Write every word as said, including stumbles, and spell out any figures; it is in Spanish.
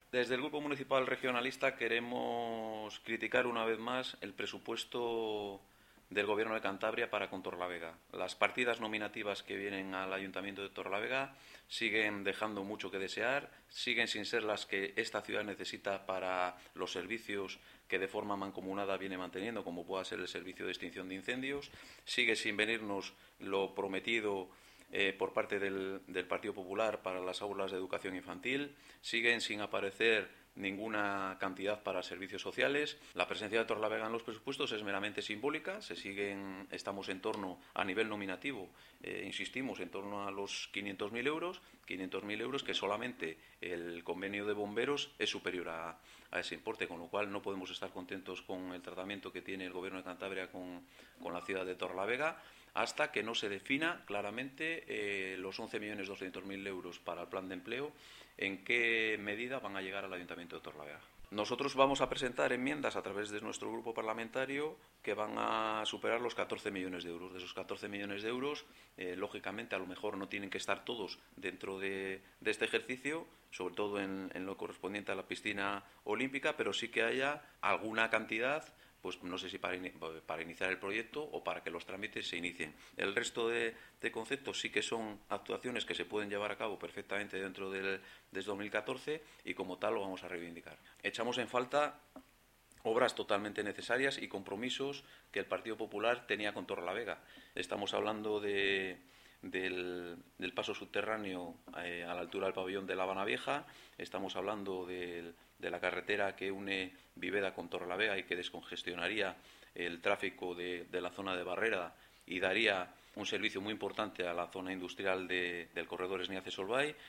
Desde el Grupo Municipal Regionalista queremos criticar una vez más el presupuesto del Gobierno de Cantabria para con Torlavega. Las partidas nominativas que vienen al Ayuntamiento de Torlavega siguen dejando mucho que desear, siguen sin ser las que esta ciudad necesita para los servicios que de forma mancomunada viene manteniendo, como pueda ser el servicio de extinción de incendios, sigue sin venirnos lo prometido eh, por parte del, del Partido Popular para las aulas de educación infantil, siguen sin aparecer ninguna cantidad para servicios sociales. La presencia de Torlavega en los presupuestos es meramente simbólica. Se siguen, estamos en torno, a nivel nominativo, eh, insistimos, en torno a los quinientos mil euros, quinientos mil euros que solamente el convenio de bomberos es superior a, a ese importe, con lo cual no podemos estar contentos con el tratamiento que tiene el Gobierno de Cantabria con, con la ciudad de Torlavega, hasta que no se defina claramente eh, los once millones doscientos mil euros para el plan de empleo, en qué medida van a llegar al Ayuntamiento de Torlavega. Nosotros vamos a presentar enmiendas a través de nuestro grupo parlamentario que van a superar los catorce millones de euros. De esos catorce millones de euros, eh, lógicamente, a lo mejor no tienen que estar todos dentro de, de este ejercicio, sobre todo en, en lo correspondiente a la piscina olímpica, pero sí que haya alguna cantidad, pues no sé si para, in para iniciar el proyecto o para que los trámites se inicien. El resto de, de conceptos sí que son actuaciones que se pueden llevar a cabo perfectamente dentro del desde dos mil catorce y como tal lo vamos a reivindicar. Echamos en falta obras totalmente necesarias y compromisos que el Partido Popular tenía con Torrelavega. Estamos hablando de Del, del paso subterráneo eh, a la altura del pabellón de La Habana Vieja, estamos hablando de, de la carretera que une Viveda con Torrelavega y que descongestionaría el tráfico de, de la zona de Barrera y daría un servicio muy importante a la zona industrial de, del corredor Esniace-Solvay.